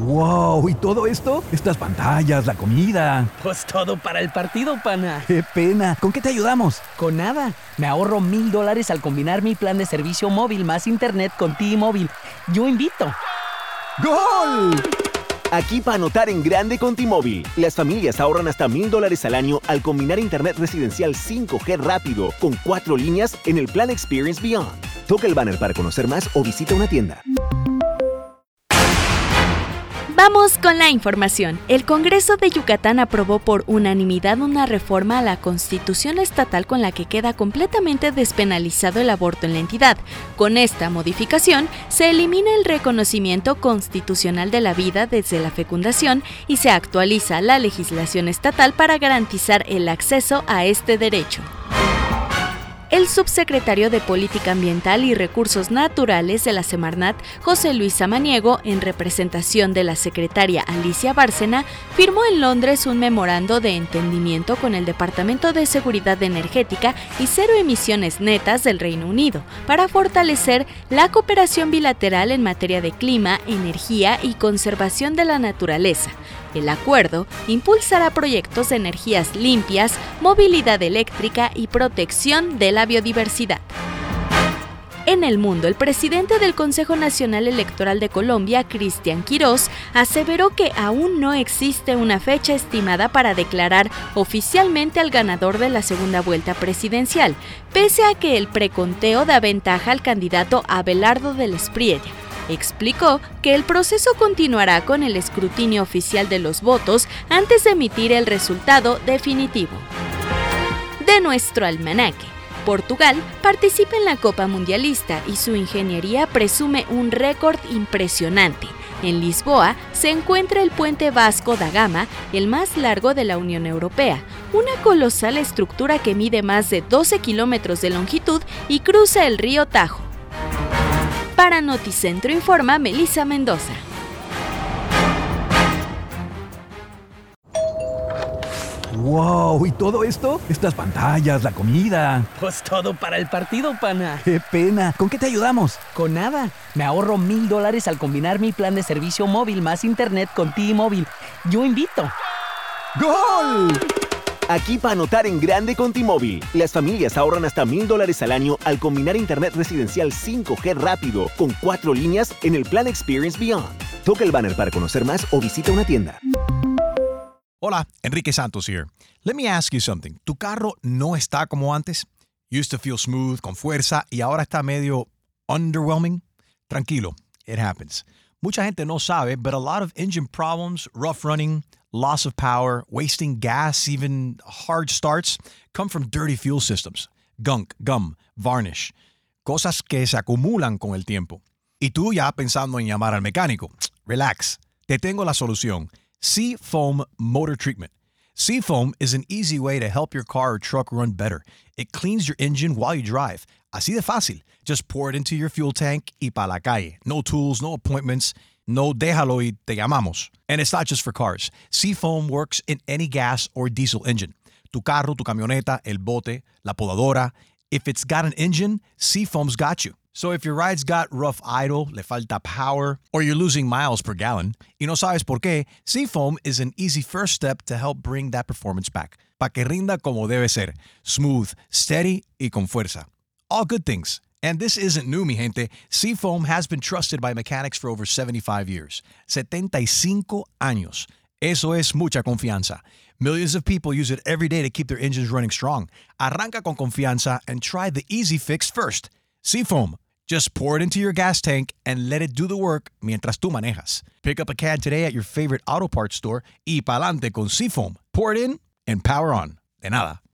¡Wow! ¿Y todo esto? Estas pantallas, la comida. Pues todo para el partido, pana. ¡Qué pena! ¿Con qué te ayudamos? Con nada. Me ahorro $1,000 al combinar mi plan de servicio móvil más internet con T-Mobile. Yo invito. ¡Gol! Aquí para anotar en grande con T-Mobile. Las familias ahorran hasta $1,000 al año al combinar internet residencial 5G rápido con 4 líneas en el plan Experience Beyond. Toca el banner para conocer más o visita una tienda. Vamos con la información. El Congreso de Yucatán aprobó por unanimidad una reforma a la Constitución estatal con la que queda completamente despenalizado el aborto en la entidad. Con esta modificación, se elimina el reconocimiento constitucional de la vida desde la fecundación y se actualiza la legislación estatal para garantizar el acceso a este derecho. El subsecretario de Política Ambiental y Recursos Naturales de la Semarnat, José Luis Samaniego, en representación de la secretaria Alicia Bárcena, firmó en Londres un memorando de entendimiento con el Departamento de Seguridad Energética y Cero Emisiones Netas del Reino Unido para fortalecer la cooperación bilateral en materia de clima, energía y conservación de la naturaleza. El acuerdo impulsará proyectos de energías limpias, movilidad eléctrica y protección de la biodiversidad. En el mundo, el presidente del Consejo Nacional Electoral de Colombia, Cristian Quirós, aseveró que aún no existe una fecha estimada para declarar oficialmente al ganador de la segunda vuelta presidencial, pese a que el preconteo da ventaja al candidato Abelardo del Espriella. Explicó que el proceso continuará con el escrutinio oficial de los votos antes de emitir el resultado definitivo. De nuestro almanaque, Portugal participa en la Copa Mundialista y su ingeniería presume un récord impresionante. En Lisboa se encuentra el puente Vasco da Gama, el más largo de la Unión Europea, una colosal estructura que mide más de 12 kilómetros de longitud y cruza el río Tajo. Para Noticentro informa Melissa Mendoza. ¡Wow! ¿Y todo esto? Estas pantallas, la comida. Pues todo para el partido, pana. ¡Qué pena! ¿Con qué te ayudamos? Con nada. Me ahorro $1,000 al combinar mi plan de servicio móvil más internet con T-Mobile. Yo invito. ¡Gol! Aquí para anotar en grande con T-Mobile. Las familias ahorran hasta $1,000 al año al combinar internet residencial 5G rápido con 4 líneas en el plan Experience Beyond. Toca el banner para conocer más o visita una tienda. Hola, Enrique Santos here. Let me ask you something. ¿Tu carro no está como antes? Used to feel smooth, con fuerza, y ahora está medio underwhelming? Tranquilo, it happens. Mucha gente no sabe, but a lot of engine problems, rough running, loss of power, wasting gas, even hard starts, come from dirty fuel systems. Gunk, gum, varnish. Cosas que se acumulan con el tiempo. Y tú ya pensando en llamar al mecánico. Relax. Te tengo la solución. Seafoam Motor Treatment. Seafoam is an easy way to help your car or truck run better. It cleans your engine while you drive. Así de fácil. Just pour it into your fuel tank y pa' la calle. No tools, no appointments. No déjalo y te llamamos. And it's not just for cars. Seafoam works in any gas or diesel engine. Tu carro, tu camioneta, el bote, la podadora. If it's got an engine, Seafoam's got you. So if your ride's got rough idle, le falta power, or you're losing miles per gallon, y no sabes por qué, Seafoam is an easy first step to help bring that performance back. Pa' que rinda como debe ser. Smooth, steady y con fuerza. All good things. And this isn't new, mi gente. Seafoam has been trusted by mechanics for over 75 years. 75 años. Eso es mucha confianza. Millions of people use it every day to keep their engines running strong. Arranca con confianza and try the easy fix first. Seafoam. Just pour it into your gas tank and let it do the work mientras tú manejas. Pick up a can today at your favorite auto parts store y pa'lante con Seafoam. Pour it in and power on. De nada.